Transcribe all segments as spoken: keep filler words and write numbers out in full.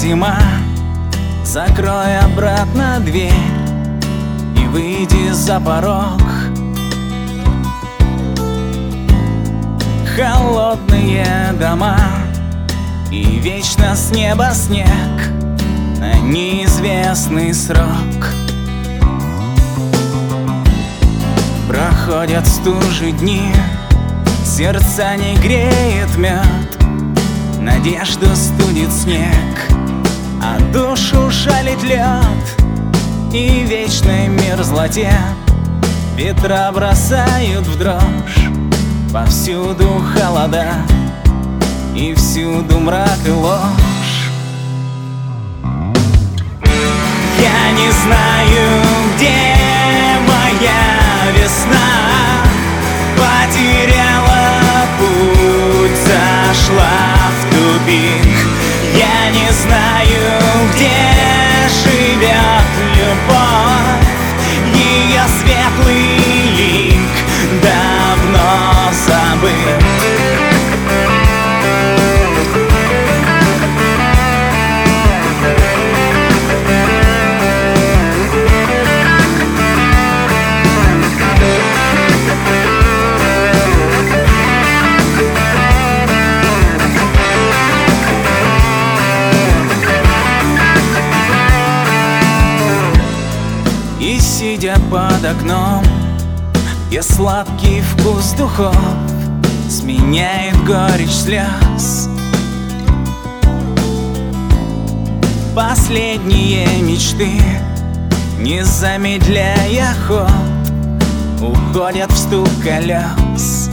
зима, закрой обратно дверь и выйди за порог. Холодные дома и вечно с неба снег на неизвестный срок. Проходят стужи дни, сердца не греет мед, надежду студит снег, а душу жалит лед. И в вечной мерзлоте ветра бросают в дрожь. Повсюду холода и всюду мрак и ложь. Я не знаю, где моя весна, потеряла путь, зашла в тупик. Я не знаю, где живет любовь, ее светлый лик давно забыт. И сидя под окном, где сладкий вкус духов сменяет горечь слез, последние мечты, не замедляя ход, уходят в стук колес.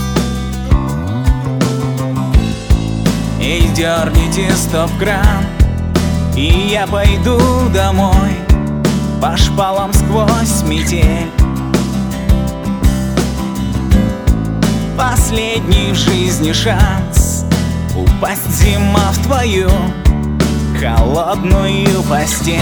Эй, дерните стоп-кран, и я пойду домой по шпалам сквозь метель. Последний в жизни шанс упасть, зима, в твою холодную постель.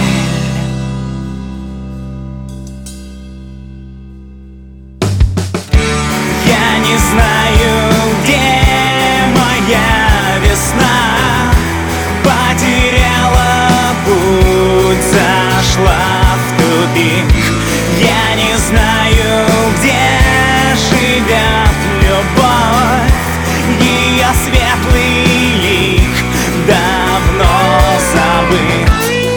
Я не знаю, где моя весна, потеряла путь, зашла в тупик. Я не знаю, где живет любовь, ее светлый лик давно забыт.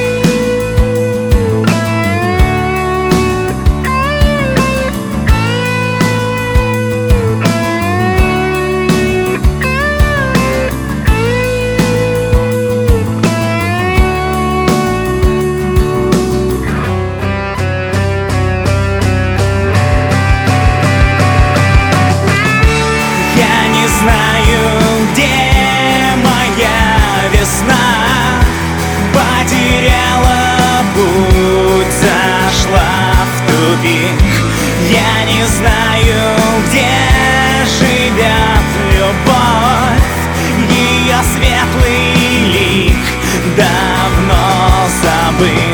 Знаю, где моя весна, потеряла путь, зашла в тупик. Я не знаю, где живет любовь, ее светлый лик давно забыт.